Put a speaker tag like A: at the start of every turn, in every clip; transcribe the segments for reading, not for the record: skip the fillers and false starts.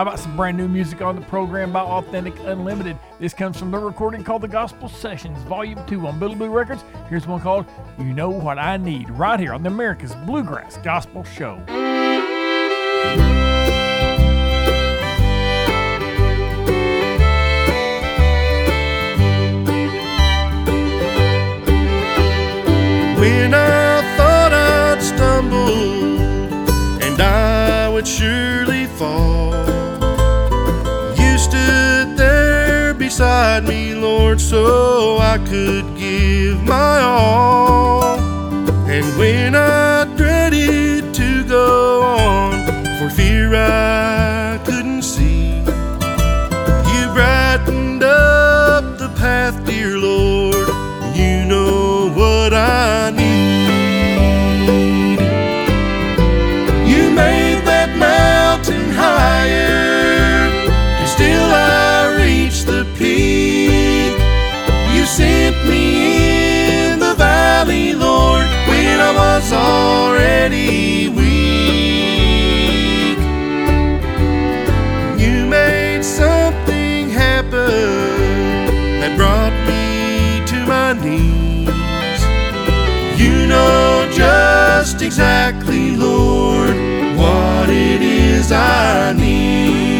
A: How about some brand new music on the program by Authentic Unlimited? This comes from their recording called The Gospel Sessions, Volume 2 on Billy Blue Records. Here's one called You Know What I Need, right here on the America's Bluegrass Gospel Show.
B: When I thought I'd stumble and I would surely fall, you stood there beside me, Lord, so I could give my all. And when I dreaded to go on for fear I couldn't see, you brightened up the path, dear Lord. You know what I need. You made that mountain higher, and still I reached the peak. You sent me in the valley, Lord, when I was already weak. You made something happen that brought me to my knees. You know just exactly, Lord, what it is I need.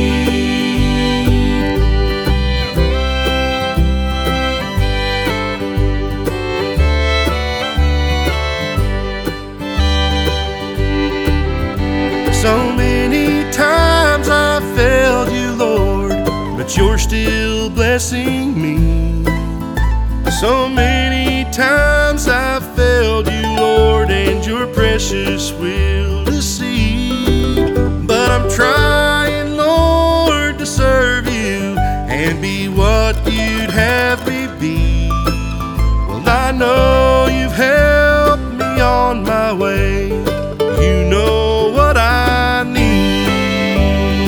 B: So many times I failed you, Lord, but you're still blessing me. So many times I failed you, Lord, and your precious will to see. But I'm trying, Lord, to serve you and be what you'd have me be. Well, I know you've helped me on my way. You know what I need.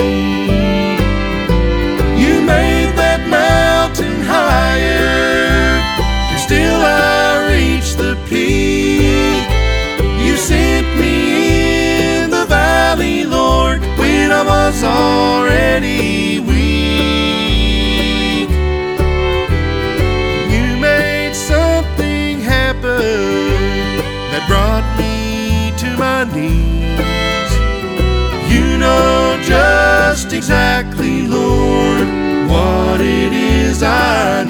B: You made that mountain higher, still I reached the peak. You sent me in the valley, Lord, when I was already weak. You made something happen that brought me to my knees. You know just exactly, Lord, what it is I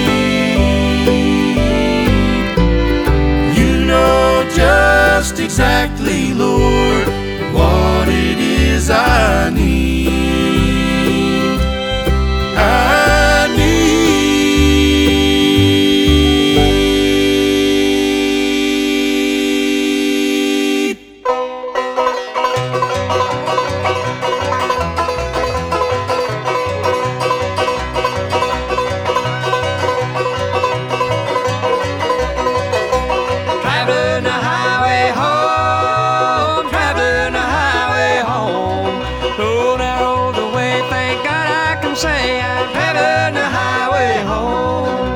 B: need. You know just exactly, Lord, what it is I need. I need.
C: Traveling the highway home, traveling the highway home. Oh, narrow the way, thank God I can say I'm traveling the highway home.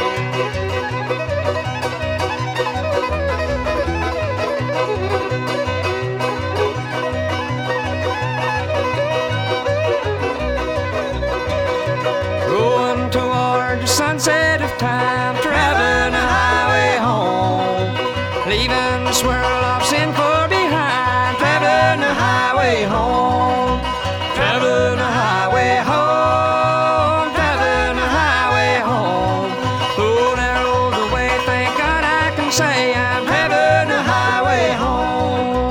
C: Going toward the sunset of time, traveling the highway home. Leaving the swirl of sin far behind, traveling the highway home. Traveling the highway home, traveling the highway home. Oh, narrow the way, thank God I can say I'm traveling the highway home.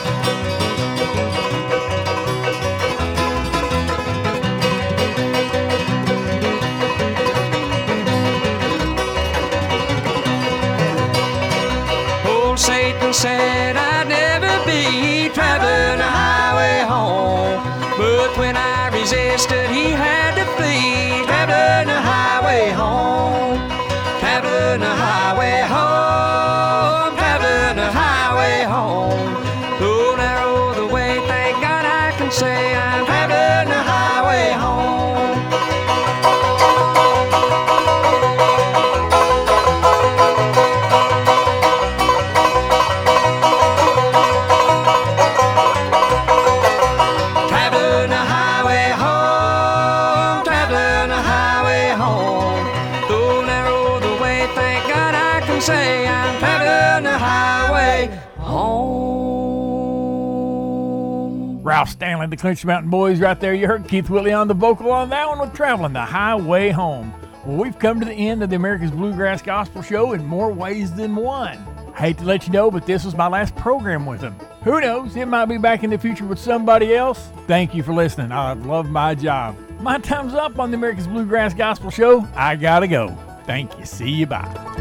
C: Old Satan said I'd never be traveling the highway home, but when I resisted, he had to flee. Traveling the highway home, traveling the highway home, traveling the highway home. Oh, narrow the way, thank God I can say I'm traveling the highway home. Traveling the highway
A: Ralph Stanley, the Clinch Mountain Boys right there. You heard Keith Whitley on the vocal on that one with Traveling the Highway Home. Well, we've come to the end of the America's Bluegrass Gospel Show in more ways than one. I hate to let you know, but this was my last program with them. Who knows? It might be back in the future with somebody else. Thank you for listening. I love my job. My time's up on the America's Bluegrass Gospel Show. I gotta go. Thank you. See you. Bye.